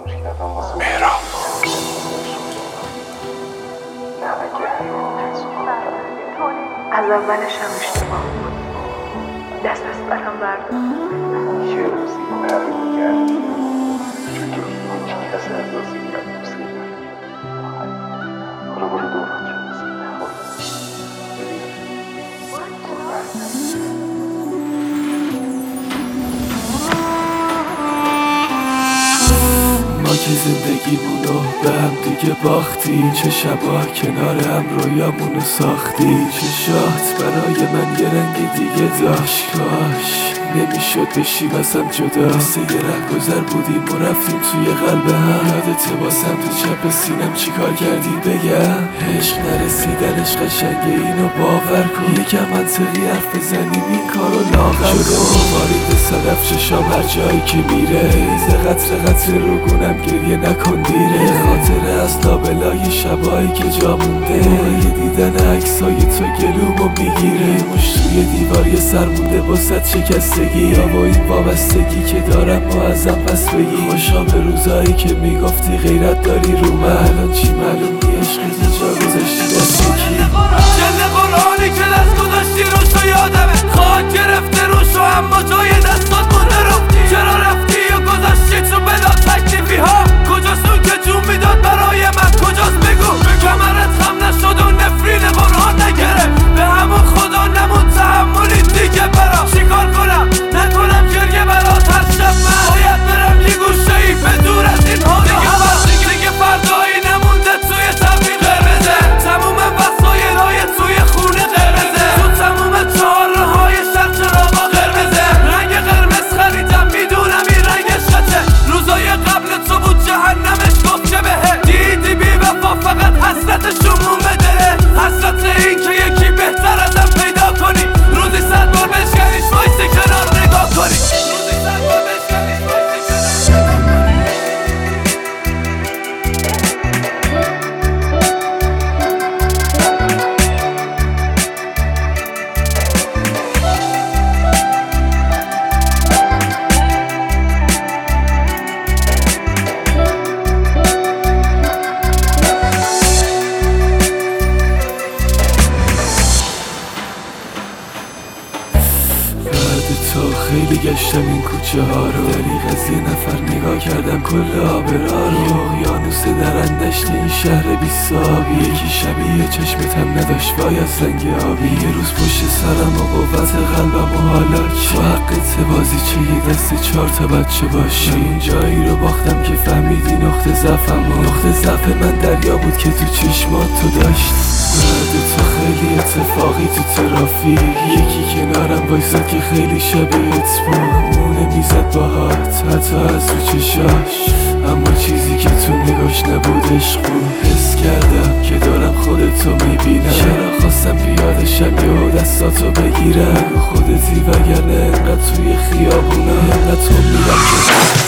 مهراب از اولش هم اشتباه بود. دست از برم برداشت. یه روزی معلوم کردی چطور کسی احساسی کرد دوست کرد. حالا برو دوران چه ما که زندگیمونو به هم دیگه باختیم، چه شبا کنار هم رویامونو ساختیم. چشات برای من یه رنگ دیگه داشت، کاش نمیشد بشیم از هم جدا. مثل یه رهگذر بودیم و رفتیم توی قلب هم. یادته با سمت چپ سینم چی کار کردی بگم؟ عشق نرسیدنش قشنگه، اینو باور کن. یکم منطقی حرف بزنیم این کارو لاغر کن. وارد صدف چشام هر جایی که میره، ایز قطر قطر رو گونم گریه نکن دیره. خاطره از لابلای شبایی که جا مونده، موقع دیدن عکسای تو گلومو میگیره. مش توی دیوار یه سر مونده باست شکستگی، یا با این وابستگی که دارم ما ازم پس بگی. خوشا به روزایی که میگفتی غیرت داری رو من، الان چی معلوم نی عشقت جا گذاشتی دست کی. جلد قرآنی که دست گذاشتی روشو یادمه، خواهد گرفته روشو اما جای دستات مونده رو. چرا رفتی و گذاشتی تو بلا تکلیفی ها؟ کجاست اون که جون میداد برای من؟ کجاست بگو کمرت خم نشد و نفرین قرآن نگره. به همون خدا نمون تحملی دیگه برا. چیکار کنم نکنم گریه برات هر شب؟ من باید برم یه گوشه ای به دور از این ها. دیگه فردایی نمونده توی تبین قرمزه، تموم وسایل های توی خونه قرمزه، تو تموم چهاره های شهر چراغا قرمزه. رنگ قرمز خریدم میدونم این رنگش خطه. روزای قبل تو بود جهنمش گفت که بهه. دیدی بی وفا فقط حسرتشون بدره، حسرت این که یکی بهتر ازم پیدا کنی. روزی 100 بار بشکنیش وایسی کنار نگاه کنی. روزی 100 بار بشکنیش وایسی کنار. خیلی گشتم این کوچه ها رو، دریغ از یه نفر نگاه کردم کل آبرا رو. اقیانوس درندشت این شهر بی صابی، یکی شبیه چشمتم نداشت وای از رنگ آبی. یه روز پشت سرم و قوت قلبم و حالا چه حقت بازی چه یه دست 4 تا بچه باشی. این جایی رو باختم که فهمیدی نقطه ضعفم، و نقطه ضعف من دریا بود که تو چشمات تو داشت. بعد تو خیلی اتفاقی تو ترافیک، یکی کنارم وایساد که خیلی شبیهت بود. مونه میزد باهات حتی از رو چشاش، اما چیزی که تو نگاش نبود عشق بود. حس کردم که دارم خودتو میبینم، چرا خواستم پیادشم یا دستاتو بگیرم. خودتی وگرنه انقدر توی خیابونم انقدر تو میرم که